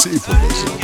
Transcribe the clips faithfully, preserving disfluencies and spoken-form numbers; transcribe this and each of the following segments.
C Production.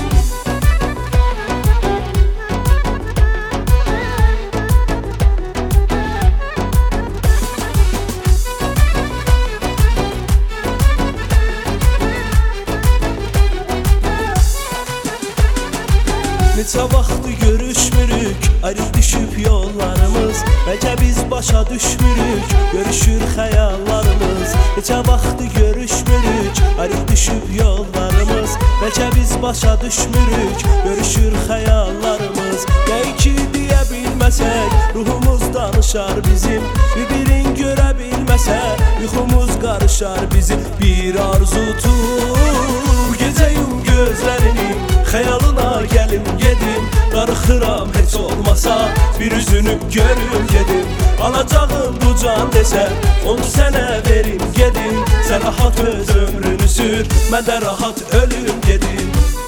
Neçə vaxtı görüşmürük, ayrı düşüb yollarımız. Bəlkə biz başa düşmürük, görüşür xəyallarımız. Neçə vaxtı görüşmürük, ayrı düşüb yollarımız. Bəlkə biz başa düşmürük, görüşür xəyallarımız. Nəyi ki deyə bilməsək, ruhumuz danışar bizim. Bir-birin görə bilməsək, yuxumuz qarışar bizim. Bir arzu tut, gecə yum gözlərini, xəyalına gəlim gedim. Darıxıram heç olmasa, bir üzünü görüm gedim. Alacağım bu can desə, onu sənə verim gedim. Sən rahat öz ömrünü sür, mən də rahat ölüm gedim.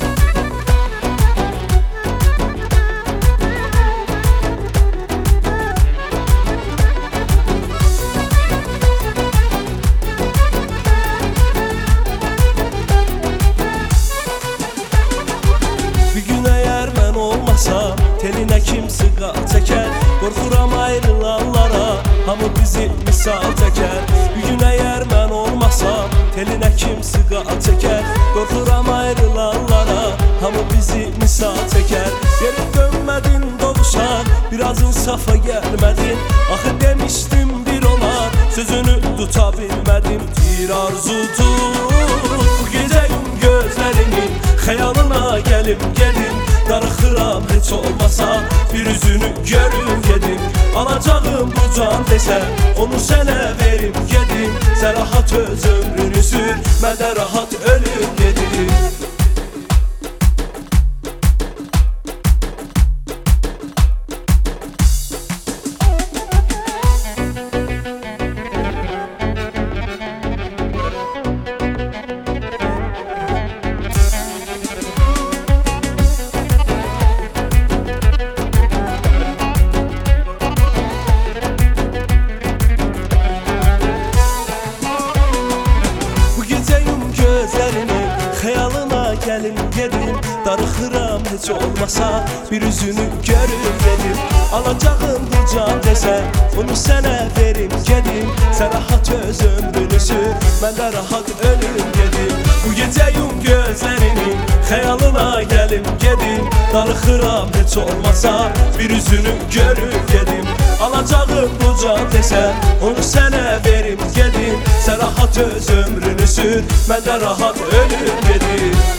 Telinə kim sığal çəkər, qorxuram ayrılanlara, hamı bizi misal çəkər. Bir gün əgər mən olmasam, telinə kim sığal çəkər, qorxuram ayrılanlara, hamı bizi misal çəkər. Geri dönmədin doğuşan, biraz insafa gəlmədin. Axı demişdim bir olar, sözünü tuta bilmədim. Bir arzu tut, bu gecə yum gözlərini, xəyalına gəlim gedim. Darıxıram heç olmasa, bir üzünü görüm gedim. Alacağım bu can desə, onu sənə verim gedim. Sən rahat öz ömrünü sür, mən də rahat ölüm gedim. Xəyalına gəlim gedim. Darıxıram heç olmasa, bir üzünü görüm gedim. Alacağım bu can desə, bunu sənə verim gedim. Sən rahat öz ömrünü sür, mən də rahat ölüm gedim. Bu gecə yum gözlərini, xəyalına gəlim gedim. Darıxıram heç olmasa, bir üzünü görüm gedim. Alacağım bu can desə, onu sənə verim gedim. Sən rahat öz ömrünü sür, mən də rahat ölüm gedim.